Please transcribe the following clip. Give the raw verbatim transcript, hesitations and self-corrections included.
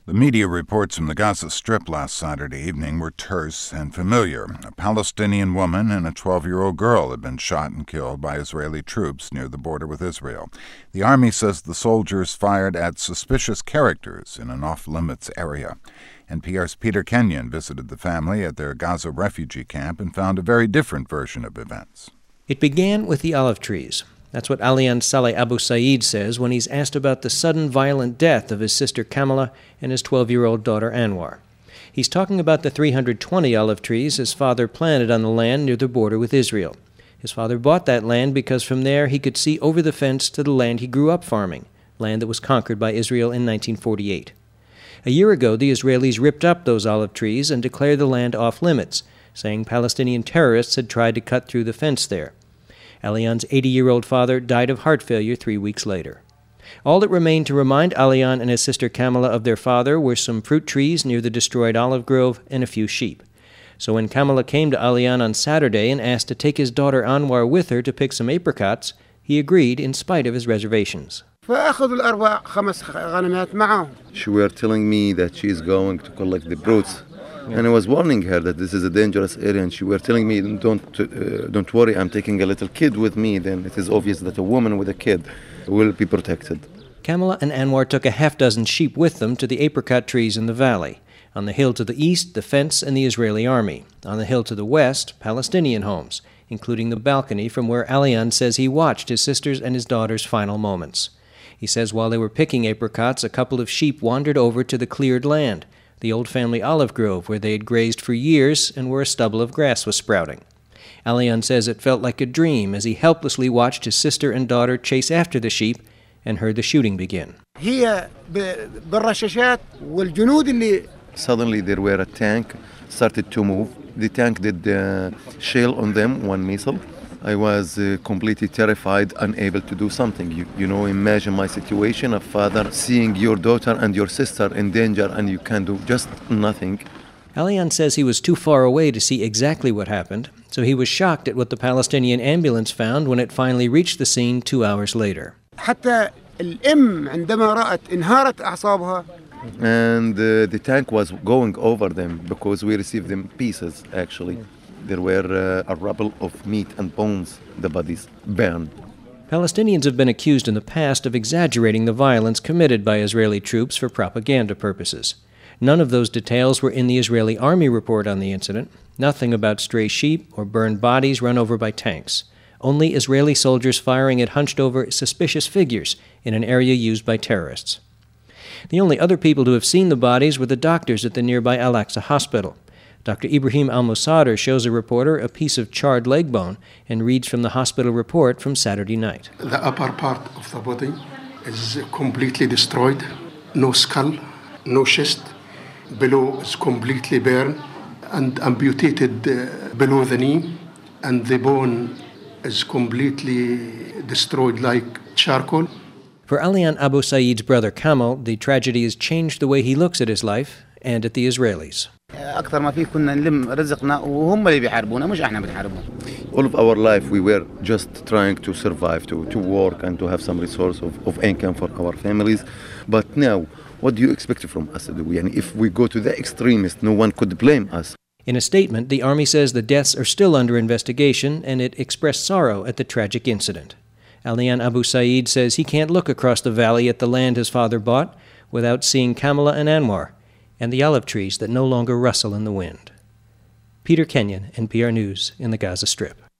The media reports from the Gaza Strip last Saturday evening were terse and familiar. A Palestinian woman and a twelve-year-old girl had been shot and killed by Israeli troops near the border with Israel. The army says the soldiers fired at suspicious characters in an off-limits area. N P R's Peter Kenyon visited the family at their Gaza refugee camp and found a very different version of events. It began with the olive trees. That's what Alian Saleh Abu Saeed says when he's asked about the sudden violent death of his sister Kamala and his twelve-year-old daughter Anwar. He's talking about the three hundred twenty olive trees his father planted on the land near the border with Israel. His father bought that land because from there he could see over the fence to the land he grew up farming, land that was conquered by Israel in nineteen forty-eight. A year ago, the Israelis ripped up those olive trees and declared the land off-limits, saying Palestinian terrorists had tried to cut through the fence there. Alian's eighty-year-old father died of heart failure three weeks later. All that remained to remind Alian and his sister Kamala of their father were some fruit trees near the destroyed olive grove and a few sheep. So when Kamala came to Alian on Saturday and asked to take his daughter Anwar with her to pick some apricots, he agreed in spite of his reservations. She were telling me that she is going to collect the fruits. Yeah. And I was warning her that this is a dangerous area, and she were telling me, don't, uh, don't worry, I'm taking a little kid with me. Then it is obvious that a woman with a kid will be protected. Kamala and Anwar took a half dozen sheep with them to the apricot trees in the valley. On the hill to the east, the fence and the Israeli army. On the hill to the west, Palestinian homes, including the balcony from where Alian says he watched his sister's and his daughter's final moments. He says while they were picking apricots, a couple of sheep wandered over to the cleared land, the old family olive grove where they had grazed for years and where a stubble of grass was sprouting. Alian says it felt like a dream as he helplessly watched his sister and daughter chase after the sheep and heard the shooting begin. Suddenly there were a tank started to move. The tank did uh, shell on them, one missile. I was uh, completely terrified, unable to do something. You, you know, imagine my situation, a father seeing your daughter and your sister in danger and you can do just nothing. Alian says he was too far away to see exactly what happened, so he was shocked at what the Palestinian ambulance found when it finally reached the scene two hours later. And uh, the tank was going over them because we received them pieces, actually. There were uh, a rubble of meat and bones, the bodies burned. Palestinians have been accused in the past of exaggerating the violence committed by Israeli troops for propaganda purposes. None of those details were in the Israeli army report on the incident, nothing about stray sheep or burned bodies run over by tanks. Only Israeli soldiers firing at hunched-over suspicious figures in an area used by terrorists. The only other people to have seen the bodies were the doctors at the nearby Al-Aqsa hospital. Doctor Ibrahim Al-Musader shows a reporter a piece of charred leg bone and reads from the hospital report from Saturday night. The upper part of the body is completely destroyed. No skull, no chest. Below is completely burned and amputated uh, below the knee. And the bone is completely destroyed like charcoal. For Alian Abu Saeed's brother Kamal, the tragedy has changed the way he looks at his life and at the Israelis. All of our life we were just trying to survive, to, to work and to have some resource of, of income for our families. But now, what do you expect from us to do? And if we go to the extremists, no one could blame us. In a statement, the Army says the deaths are still under investigation and it expressed sorrow at the tragic incident. Alian Abu Saeed says he can't look across the valley at the land his father bought without seeing Kamala and Anwar and the olive trees that no longer rustle in the wind. Peter Kenyon, N P R News, in the Gaza Strip.